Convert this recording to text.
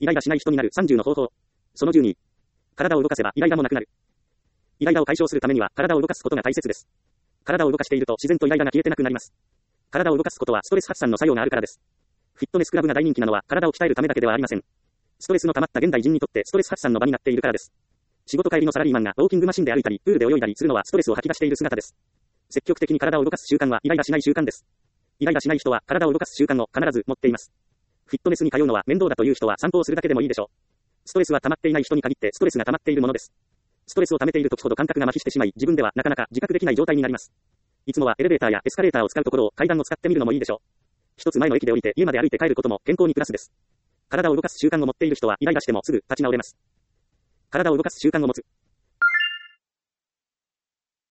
イライラしない人になる30の方法。その12。体を動かせばイライラもなくなる。イライラを解消するためには体を動かすことが大切です。体を動かしていると自然とイライラが消えてなくなります。体を動かすことはストレス発散の作用があるからです。フィットネスクラブが大人気なのは体を鍛えるためだけではありません。ストレスの溜まった現代人にとってストレス発散の場になっているからです。仕事帰りのサラリーマンがウォーキングマシンで歩いたり、プールで泳いだりするのはストレスを吐き出している姿です。積極的に体を動かす習慣はイライラしない習慣です。イライラしない人は体を動かす習慣を必ず持っています。フィットネスに通うのは面倒だという人は散歩をするだけでもいいでしょう。ストレスは溜まっていない人に限ってストレスが溜まっているものです。ストレスを溜めている時ほど感覚が麻痺してしまい、自分ではなかなか自覚できない状態になります。いつもはエレベーターやエスカレーターを使うところを階段を使ってみるのもいいでしょう。一つ前の駅で降りて家まで歩いて帰ることも健康にプラスです。体を動かす習慣を持っている人はイライラしてもすぐ立ち直れます。体を動かす習慣を持つ。